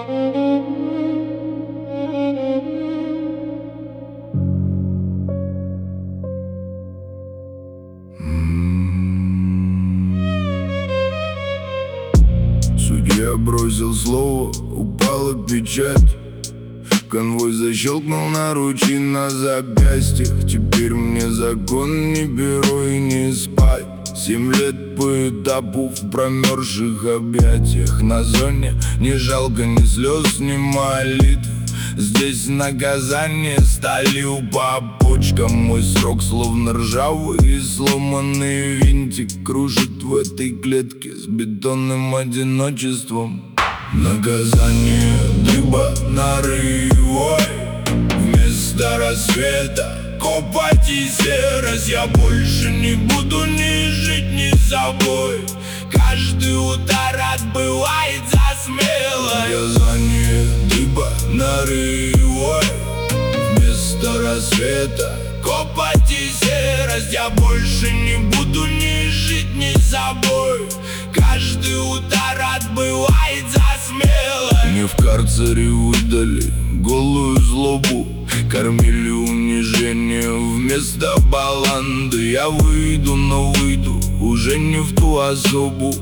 Судья бросил слово, упала печать. Конвой защелкнул наручи на запястьях. Теперь мне закон не перо и не спать. 7 лет по этапу в промерзших объятиях. На зоне ни жалко ни слез, ни молитв. Здесь наказание сталью по почкам. Мой срок словно ржавый и сломанный винтик кружит в этой клетке с бетонным одиночеством. Наказание дыба нарывой. Вместо рассвета копать и серость. Я больше не буду ни жить, ни собой. Каждый удар отбывает за смелость. Наказание дыба нарывой. Вместо рассвета копать и серость. Я больше не буду ни жить, ни собой. Каждый удар отбывает за смелость. Мне в карцере выдали голую злобу. Кормили унижение вместо баланды. Я выйду, но выйду уже не в ту особу,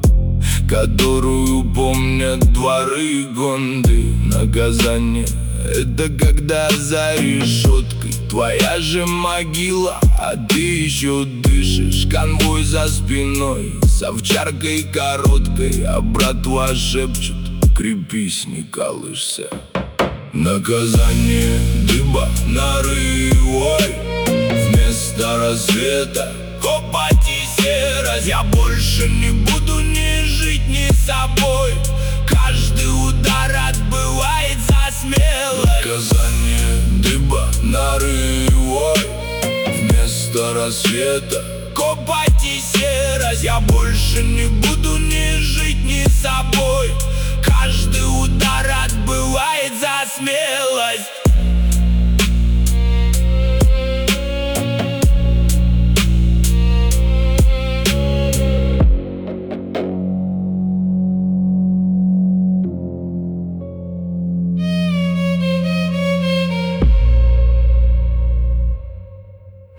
которую помнят дворы и гонды. Наказание — это когда за решеткой твоя же могила, а ты еще дышишь. Конвой за спиной с овчаркой короткой, а братва шепчет: крепись, не колышься. Наказание дыба нарывой. Вместо рассвета копать и серость. Я больше не буду ни жить, ни собой. Каждый удар отбывает за смелость. Наказание дыба нарывой. Вместо рассвета копать и серость. Я больше не буду ни жить, ни собой. Каждый удар отбывает